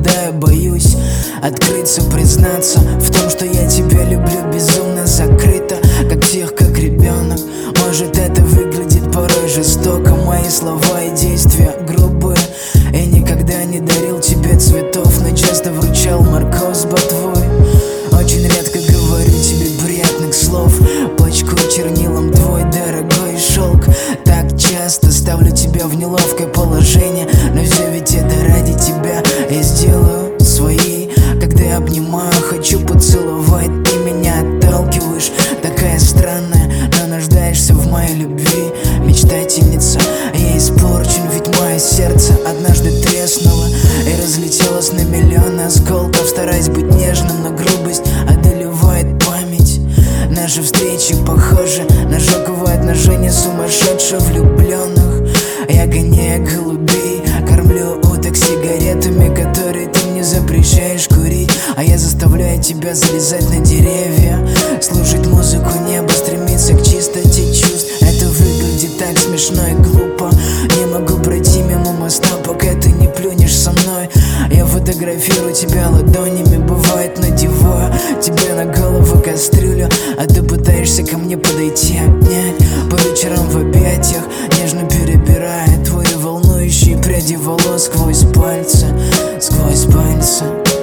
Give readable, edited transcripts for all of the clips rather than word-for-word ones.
страдаю, боюсь открыться, признаться в том, что я тебя люблю безумно закрыто, как тихо, как ребенок. Может, это выглядит порой жестоко, мои слова и действия грубые. Я никогда не дарил тебе цветов, но часто вручал морковь с ботвой. Очень редко говорю тебе приятных слов, пачкаю чернилом твой дорогой шелк. Так часто ставлю тебя в неловкое положение, но все ведь это ради тебя я сделаю своей. Когда я обнимаю, хочу поцеловать, ты меня отталкиваешь. Такая странная, но нуждаешься в моей любви. Мечтательница, я испорчен, ведь мое сердце однажды треснуло и разлетелось на миллион осколков. Стараюсь быть нежным, но грубость одолевает память. Наши встречи похожи на шоковое отношение сумасшедших влюбленных. Я гоняю голубей, кормлю уток сигаретами, которые ты мне запрещаешь курить. А я заставляю тебя залезать на деревья, слушать музыку неба, стремиться к чистоте чувств. Это выглядит так смешно и глупо. Не могу пройти мимо моста, пока ты не плюнешь со мной. Я фотографирую тебя ладонями, бывает надеваю тебе на голову кастрюлю, а ты пытаешься ко мне подойти, обнять по вечерам в объятиях, нежно перебирая твои волнующие пряди волос сквозь пальцы, сквозь пальцы.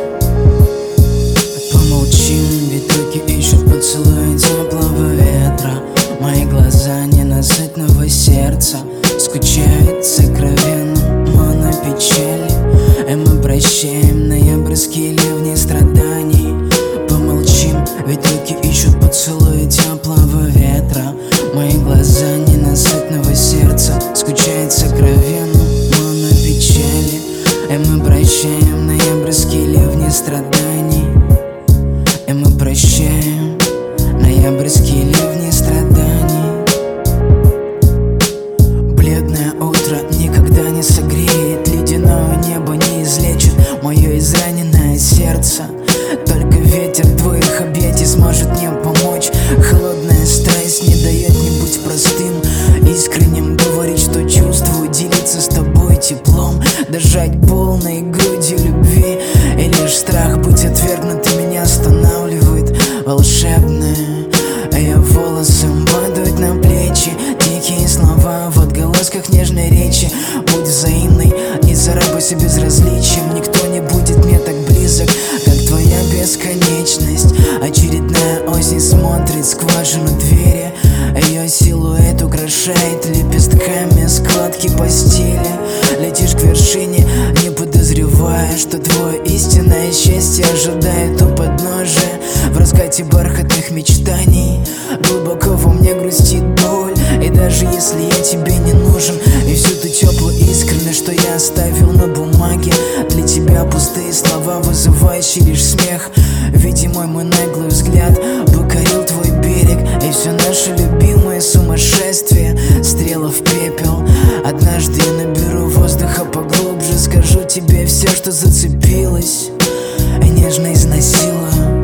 Помолчим, ведь руки ищут поцелуя теплого ветра. Мои глаза ненасытного сердца скучают сокровенно, но на печали. И мы прощаем ноябрьские ливни страданий. Помолчим, ведь руки ищут поцелуя теплого ветра. Мои глаза ненасытного сердца скучают сокровенно, но на печали. И мы прощаем ноябрьские ливни страданий. И мы прощаем ноябрьские ливни страданий. Бледное утро никогда не согреет, ледяное небо не излечит мое израненное сердце. Только ветер твоих объятий сможет мне помочь. Холодная страсть не дает мне быть простым, искренним, говорить, что чувствую, делиться с тобой теплом, дышать полной грудью любви. И лишь страх быть отвергнутым меня останавливает. Волшебное, ее волосы падают на плечи, тихие слова в отголосках нежной речи. Будь взаимной, не царапайся безразличием. Никто не будет мне так близок, как твоя бесконечность. Очередная осень смотрит в скважину двери. Ее силуэт украшает лепестками складки постели. Летишь к вершине, не подозревая, что твое истинное счастье ожидает у подножия. В раскате бархатных мечтаний глубоко во мне грустит боль. И даже если я тебе не нужен, и всю ту теплую искренность, что я оставил на бумаге, для тебя пустые слова, вызывающие лишь смех. Видимо, мой наглый взгляд покорил твой берег, и все наше любимое сумасшествие стрела в пепел. Однажды я наберу воздуха поглубже, скажу тебе все, что зацепилось, и нежно изнасилую.